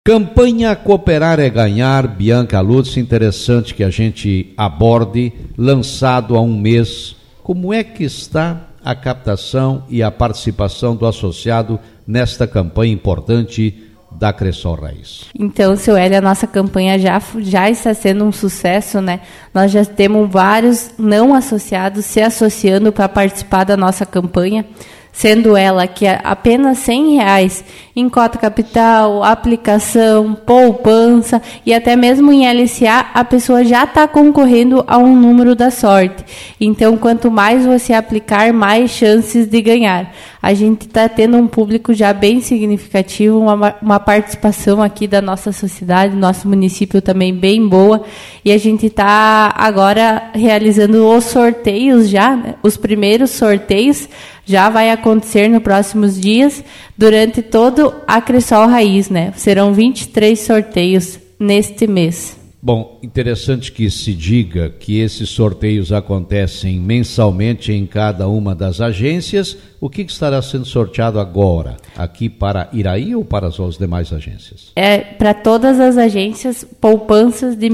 Campanha Cooperar é Ganhar, Bianca Lutz, interessante que a gente aborde, lançado há um mês. Como é que está a captação e a participação do associado nesta campanha importante da Cressol Raiz? Então, seu Hélio, a nossa campanha já está sendo um sucesso, né? Nós já temos vários não associados se associando para participar da nossa campanha, sendo ela que é apenas R$100 em cota capital, aplicação, poupança e até mesmo em LCA, a pessoa já está concorrendo a um número da sorte. Então, quanto mais você aplicar, mais chances de ganhar. A gente está tendo um público já bem significativo, uma participação aqui da nossa sociedade, nosso município também bem boa, e a gente está agora realizando os sorteios já, né? Os primeiros sorteios já vai acontecer nos próximos dias, durante todo a Cressol Raiz, né? Serão 23 sorteios neste mês. Bom, interessante que se diga que esses sorteios acontecem mensalmente em cada uma das agências. O que estará sendo sorteado agora, aqui para Iraí ou para as demais agências? É para todas as agências, poupanças de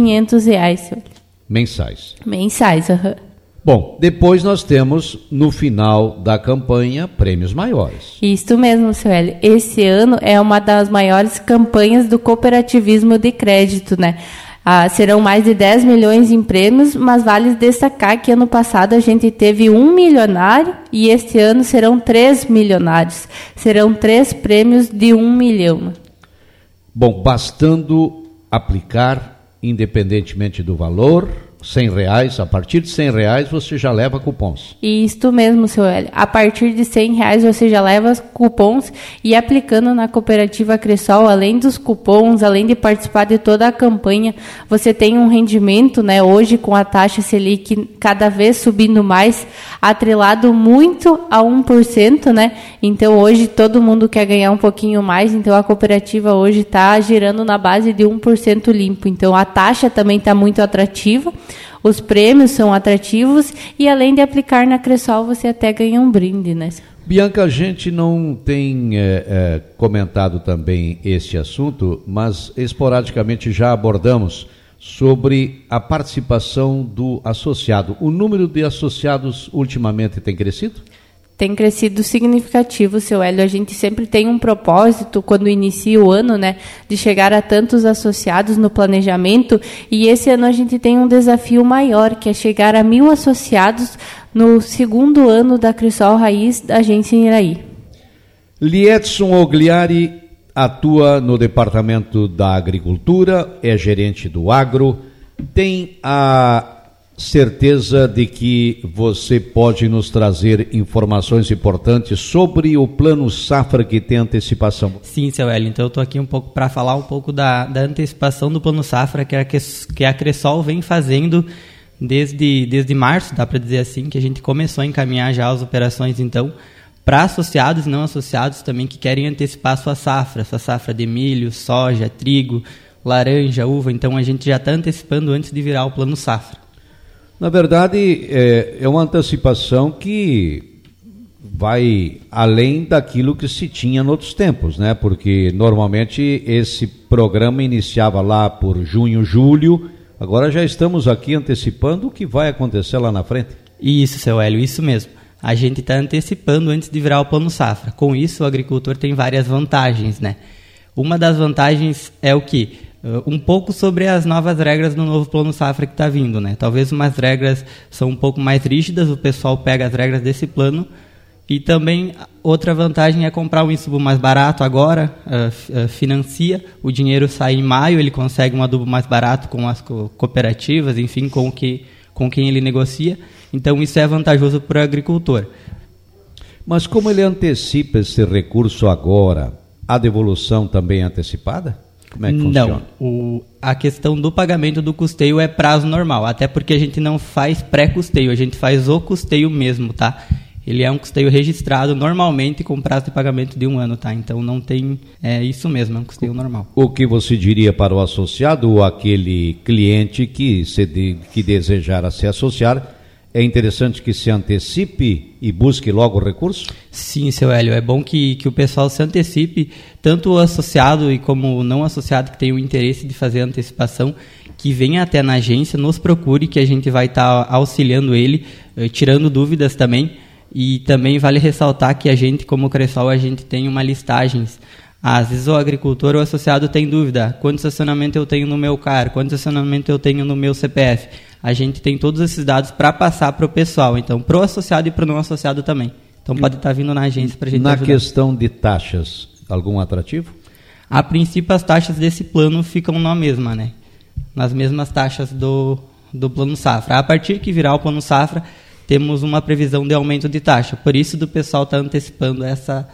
R$1.500. Mensais? Mensais, aham. Bom, depois nós temos, no final da campanha, prêmios maiores. Isso mesmo, seu Hélio. Esse ano é uma das maiores campanhas do cooperativismo de crédito, né? Serão mais de 10 milhões em prêmios, mas vale destacar que ano passado a gente teve 1 milionário e este ano serão 3 milionários. Serão 3 prêmios de 1 milhão. Bom, bastando aplicar, independentemente do valor, R$100, a partir de R$100 você já leva cupons. Isso mesmo, seu Hélio. A partir de R$100 você já leva cupons e aplicando na cooperativa Cressol, além dos cupons, além de participar de toda a campanha, você tem um rendimento, né, hoje com a taxa Selic cada vez subindo mais, atrelado muito a 1%, né? Então hoje todo mundo quer ganhar um pouquinho mais, então a cooperativa hoje está girando na base de 1% limpo. Então a taxa também está muito atrativa. Os prêmios são atrativos e além de aplicar na Cressol, você até ganha um brinde, né? Bianca, a gente não tem comentado também este assunto, mas esporadicamente já abordamos sobre a participação do associado. O número de associados ultimamente tem crescido? Tem crescido significativo, seu Hélio. A gente sempre tem um propósito, quando inicia o ano, né, de chegar a tantos associados no planejamento, e esse ano a gente tem um desafio maior, que é chegar a 1.000 associados no segundo ano da Cressol Raiz da agência em Iraí. Liedson Ogliari atua no Departamento da Agricultura, é gerente do agro, tem a certeza de que você pode nos trazer informações importantes sobre o Plano Safra que tem antecipação. Sim, seu Hélio, então eu estou aqui um pouco para falar um pouco da antecipação do Plano Safra que a Cressol vem fazendo desde março, dá para dizer assim, que a gente começou a encaminhar já as operações, então, para associados e não associados também que querem antecipar sua safra de milho, soja, trigo, laranja, uva, então a gente já está antecipando antes de virar o Plano Safra. Na verdade, é uma antecipação que vai além daquilo que se tinha em outros tempos, né? Porque normalmente esse programa iniciava lá por junho, julho, agora já estamos aqui antecipando o que vai acontecer lá na frente. Isso, seu Hélio, isso mesmo. A gente está antecipando antes de virar o Plano Safra. Com isso, o agricultor tem várias vantagens, né? Uma das vantagens é o quê? Um pouco sobre as novas regras do novo Plano Safra que está vindo, né? Talvez umas regras são um pouco mais rígidas, o pessoal pega as regras desse plano, e também outra vantagem é comprar um insumo mais barato agora, financia, o dinheiro sai em maio, ele consegue um adubo mais barato com as cooperativas, enfim, com quem ele negocia, então isso é vantajoso para o agricultor. Mas como ele antecipa esse recurso agora, a devolução também é antecipada? Como é que funciona? Não, a questão do pagamento do custeio é prazo normal, até porque a gente não faz pré-custeio, a gente faz o custeio mesmo, tá? Ele é um custeio registrado normalmente com prazo de pagamento de 1 ano, tá? Então não tem, isso mesmo, é um custeio normal. O que você diria para o associado ou aquele cliente que desejar se associar é interessante que se antecipe e busque logo o recurso? Sim, seu Hélio, é bom que o pessoal se antecipe, tanto o associado e como o não associado que tem o interesse de fazer a antecipação, que venha até na agência, nos procure, que a gente vai estar auxiliando ele, tirando dúvidas também. E também vale ressaltar que a gente, como Cressol, a gente tem uma listagens. Às vezes o agricultor ou o associado tem dúvida, quanto estacionamento eu tenho no meu CAR, quanto estacionamento eu tenho no meu CPF. A gente tem todos esses dados para passar para o pessoal, então para o associado e para o não associado também. Então pode estar vindo na agência para a gente ajudar. Na questão de taxas, algum atrativo? A princípio as taxas desse plano ficam na mesma, né? Nas mesmas taxas do Plano Safra. A partir que virar o Plano Safra, temos uma previsão de aumento de taxa. Por isso do pessoal está antecipando essa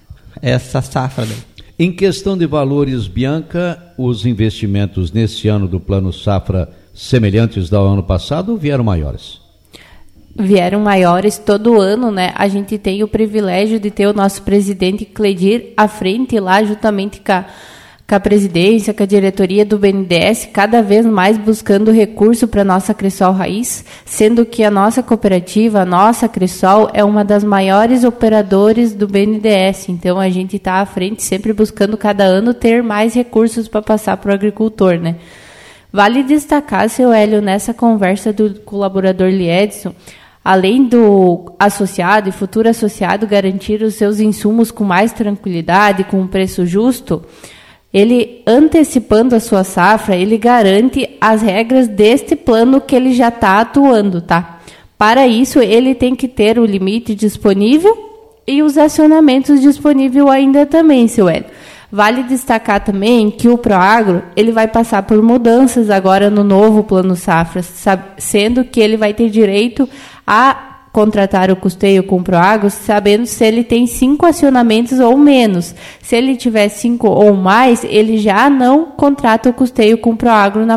safra daí. Em questão de valores, Bianca, os investimentos nesse ano do Plano Safra semelhantes ao ano passado vieram maiores? Vieram maiores todo ano, né? A gente tem o privilégio de ter o nosso presidente Cledir à frente lá, juntamente com a presidência, com a diretoria do BNDES, cada vez mais buscando recurso para a nossa Cressol Raiz, sendo que a nossa cooperativa, a nossa Cressol, é uma das maiores operadoras do BNDES. Então, a gente está à frente, sempre buscando cada ano ter mais recursos para passar para o agricultor, né? Vale destacar, seu Hélio, nessa conversa do colaborador Liedson, além do associado e futuro associado garantir os seus insumos com mais tranquilidade, com um preço justo, ele, antecipando a sua safra, ele garante as regras deste plano que ele já está atuando, tá? Para isso, ele tem que ter o limite disponível e os acionamentos disponíveis ainda também, seu Hélio. Vale destacar também que o Proagro, ele vai passar por mudanças agora no novo Plano Safra, sendo que ele vai ter direito a contratar o custeio com o Proagro, sabendo se ele tem 5 acionamentos ou menos. Se ele tiver 5 ou mais, ele já não contrata o custeio com o Proagro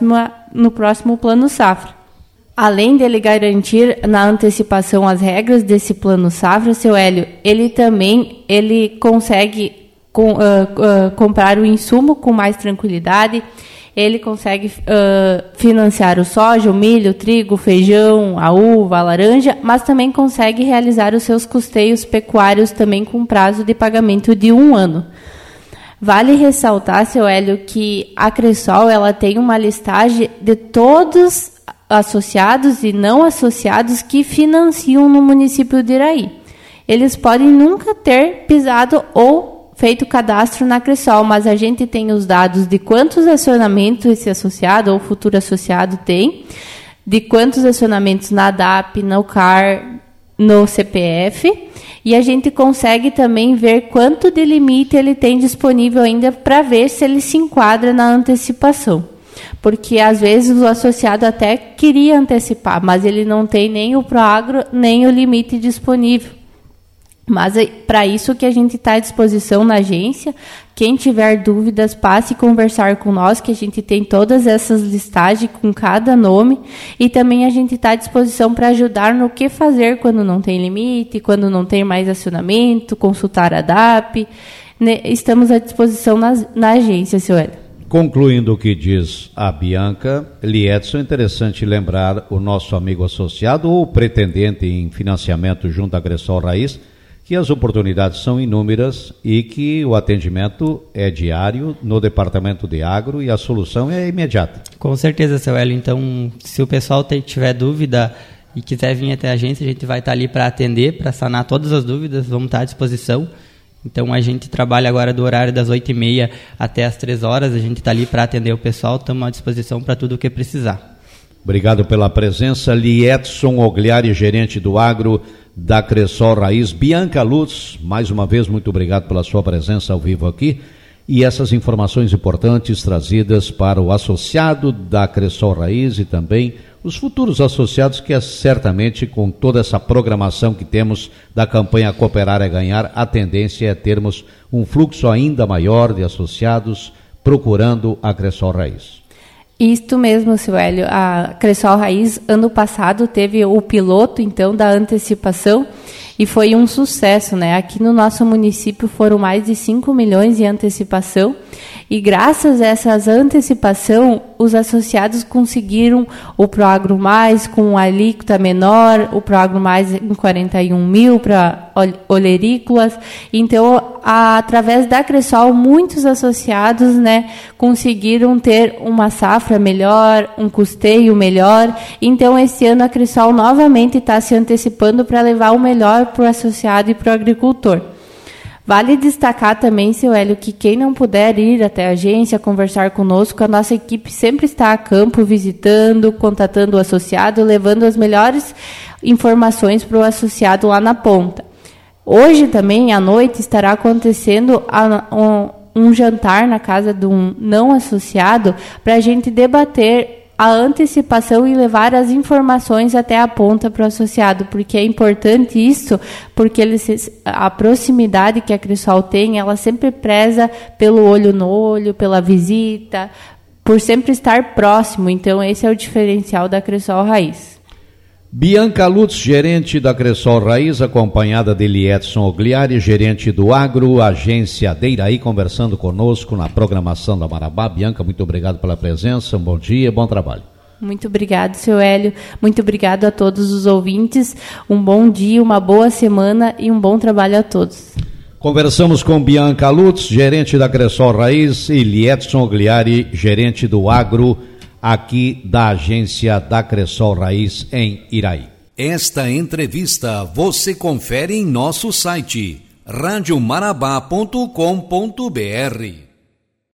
no próximo Plano Safra. Além dele garantir na antecipação as regras desse Plano Safra, seu Hélio, ele consegue comprar o insumo com mais tranquilidade. Ele consegue financiar o soja, o milho, o trigo, o feijão, a uva, a laranja, mas também consegue realizar os seus custeios pecuários também com prazo de pagamento de 1 ano. Vale ressaltar, seu Hélio, que a Cressol ela tem uma listagem de todos associados e não associados que financiam no município de Iraí. Eles podem nunca ter pisado ou feito cadastro na Cressol, mas a gente tem os dados de quantos acionamentos esse associado ou futuro associado tem, de quantos acionamentos na DAP, no CAR, no CPF, e a gente consegue também ver quanto de limite ele tem disponível ainda para ver se ele se enquadra na antecipação. Porque às vezes o associado até queria antecipar, mas ele não tem nem o Proagro, nem o limite disponível. Mas é para isso que a gente está à disposição na agência. Quem tiver dúvidas, passe a conversar com nós, que a gente tem todas essas listagens com cada nome. E também a gente está à disposição para ajudar no que fazer quando não tem limite, quando não tem mais acionamento, consultar a DAP. Estamos à disposição na agência, seu Hélio. Concluindo o que diz a Bianca, Liedson, é interessante lembrar o nosso amigo associado ou pretendente em financiamento junto à Cressol Raiz, que as oportunidades são inúmeras e que o atendimento é diário no Departamento de Agro e a solução é imediata. Com certeza, seu Hélio. Então, se o pessoal tiver dúvida e quiser vir até a agência, a gente vai estar ali para atender, para sanar todas as dúvidas, vamos estar à disposição. Então, a gente trabalha agora do horário das 8h30 até as 3 horas, a gente está ali para atender o pessoal, estamos à disposição para tudo o que precisar. Obrigado pela presença, Liedson Ogliari, gerente do Agro da Cressol Raiz. Bianca Lutz, mais uma vez, muito obrigado pela sua presença ao vivo aqui e essas informações importantes trazidas para o associado da Cressol Raiz e também os futuros associados, que é certamente com toda essa programação que temos da campanha Cooperar é Ganhar, a tendência é termos um fluxo ainda maior de associados procurando a Cressol Raiz. Isto mesmo, seu Hélio. A Cressol Raiz, ano passado, teve o piloto, então, da antecipação e foi um sucesso, né? Aqui no nosso município foram mais de 5 milhões de antecipação e graças a essas antecipação, os associados conseguiram o Proagro Mais com alíquota menor, o Proagro Mais em 41 mil para olerícolas. Então, através da Cressol, muitos associados, né, conseguiram ter uma safra melhor, um custeio melhor. Então, esse ano a Cressol novamente está se antecipando para levar o melhor para o associado e para o agricultor. Vale destacar também, seu Hélio, que quem não puder ir até a agência, conversar conosco, a nossa equipe sempre está a campo, visitando, contatando o associado, levando as melhores informações para o associado lá na ponta. Hoje também, à noite, estará acontecendo um jantar na casa de um não associado para a gente debater a antecipação e levar as informações até a ponta para o associado, porque é importante isso, porque a proximidade que a Cressol tem, ela sempre preza pelo olho no olho, pela visita, por sempre estar próximo. Então, esse é o diferencial da Cressol Raiz. Bianca Lutz, gerente da Cressol Raiz, acompanhada de Liedson Ogliari, gerente do Agro, agência de Iraí, conversando conosco na programação da Marabá. Bianca, muito obrigado pela presença, um bom dia, bom trabalho. Muito obrigado, seu Hélio, muito obrigado a todos os ouvintes, um bom dia, uma boa semana e um bom trabalho a todos. Conversamos com Bianca Lutz, gerente da Cressol Raiz, e Liedson Ogliari, gerente do Agro, aqui da agência da Cressol Raiz em Iraí. Esta entrevista você confere em nosso site radiomarabá.com.br.